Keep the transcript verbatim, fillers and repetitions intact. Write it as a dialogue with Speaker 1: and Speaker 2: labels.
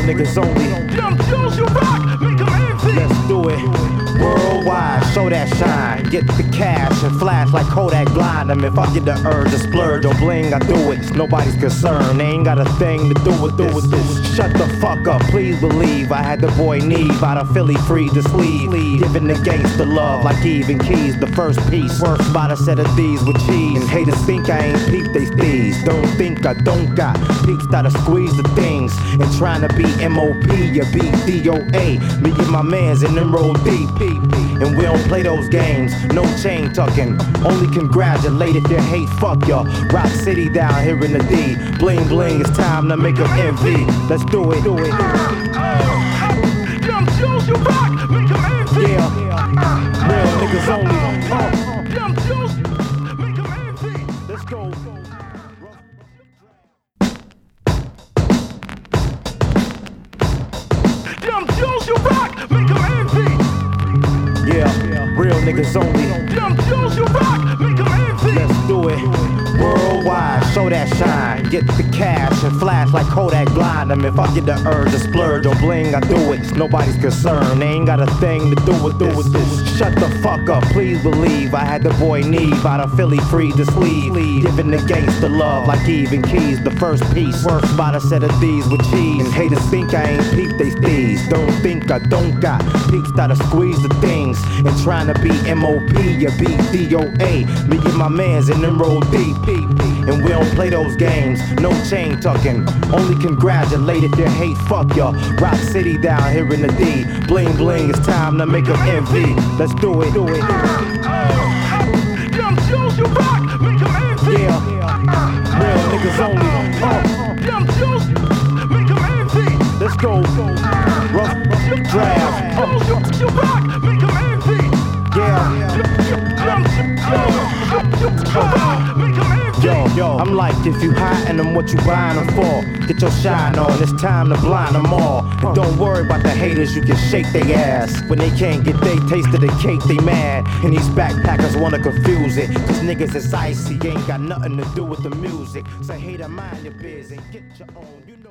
Speaker 1: niggas only.
Speaker 2: Them Jones you rock, make 'em envy.
Speaker 1: Let's do it. Worldwide, show that shine. Get the cash and flash like Kodak blind 'em. If I get the urge to splurge or bling, I do it. It's nobody's concern. They ain't got a thing to do with this. with this. Shut the fuck up, please believe. I had the boy Neve out of Philly free to sleeve. Giving the gangsta love like Eve and Keys. The first piece, worked by a set of these with cheese. And haters think I ain't peep they thieves. Don't think I don't got peeps that'll squeeze the things. And trying to be M O P or be D O A. Me and my mans in them roll deep. And we don't play those games, no chain tucking. Only congratulate if you hate, fuck y'all. Rock City down here in the D. Bling bling, it's time to make 'em envy. Let's do it, do it.
Speaker 2: Them Jones you rock, make 'em envy.
Speaker 1: Yeah, real niggas only.
Speaker 2: Them Jones, make 'em envy.
Speaker 1: Let's go.
Speaker 2: Them Jones you rock, make 'em envy.
Speaker 1: Yeah, real niggas only.
Speaker 2: Them Jones you rock, make 'em envy.
Speaker 1: Let's do it. Worldwide, show that shine. Get the cash and flash like Kodak blind 'em. If I get the urge to splurge or bling, I do it. It's nobody's concern. They ain't got a thing to do with this. with this. Shut the fuck up, please believe. I had the boy Neve out of Philly free to sleeve. Giving the gangsta love like Eve and Keys. The first piece, worked by a set of these with cheese. And haters think I ain't peep they thieves. Don't think I don't got peeps that'll squeeze the things. And trying to be M O P or be D O A. Me and my mans in them roll deep. And we don't play those games, no chain tucking. Only congratulate if you hate, fuck y'all. Rock City down here in the D. Bling bling, it's time to make 'em envy. Let's do it, do it.
Speaker 2: Them Jones you rock, make 'em envy.
Speaker 1: Yeah, real niggas only.
Speaker 2: Them Jones, make 'em envy.
Speaker 1: Let's go. Rough draft.
Speaker 2: Jones you, you rock, make 'em envy.
Speaker 1: Yeah.
Speaker 2: Them Jones you rock, make 'em envy.
Speaker 1: Yo, yo, I'm like, if you hiding them, what you buying them for? Get your shine on, it's time to blind them all. And don't worry about the haters, you can shake their ass. When they can't get they taste of the cake, they mad. And these backpackers wanna confuse it. Cause niggas is icy, ain't got nothing to do with the music. So hater, mind your biz and get your own. You